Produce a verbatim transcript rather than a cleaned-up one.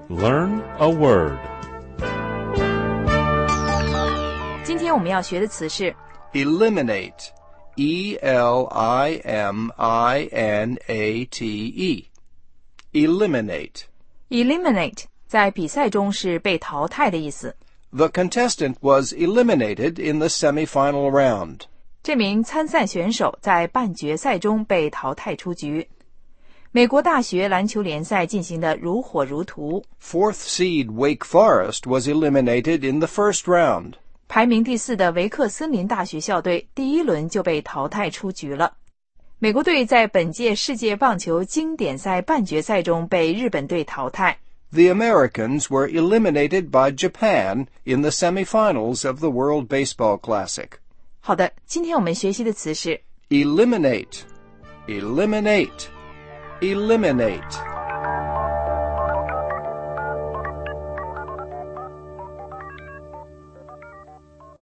Learn a word. 今天我们要学的词是 Eliminate. E L I M I N A T E. Eliminate. eliminate， 在比赛中是被淘汰的意思。 The contestant was eliminated in the semifinal round. 这名参赛选手在半决赛中被淘汰出局。美国大学篮球联赛进行得如火如荼。 Fourth seed Wake Forest was eliminated in the first round. 排名第四的维克森林大学校队第一轮就被淘汰出局了。美国队在本届世界棒球经典赛半决赛中被日本队淘汰。 The Americans were eliminated by Japan in the semifinals of the World Baseball Classic. 好的，今天我们学习的词是 Eliminate. Eliminate. Eliminate.